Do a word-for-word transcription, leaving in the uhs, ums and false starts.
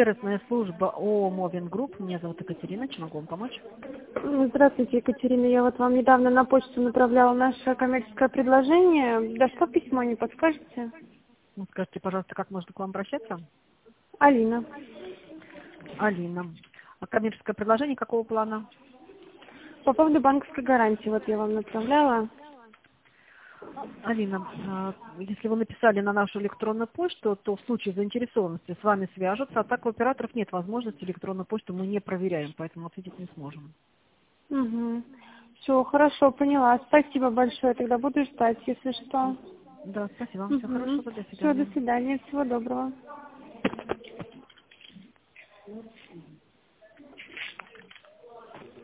сервисная служба ООО Мовин Групп. Меня зовут Екатерина. Чем могу вам помочь? Здравствуйте, Екатерина. Я вот вам недавно на почту направляла наше коммерческое предложение. Дошло письмо, не подскажете? Ну, скажите, пожалуйста, как можно к вам обращаться? Алина. Алина. А коммерческое предложение какого плана? По поводу банковской гарантии, вот я вам направляла. Алина, а, если вы написали на нашу электронную почту, то в случае заинтересованности с вами свяжутся, а так у операторов нет возможности электронную почту, мы не проверяем, поэтому ответить не сможем. Угу. Все, хорошо, поняла. Спасибо большое. Тогда буду ждать, если что. Да, спасибо вам. Всего Угу. хорошего. До Все, до свидания. свидания. Всего доброго.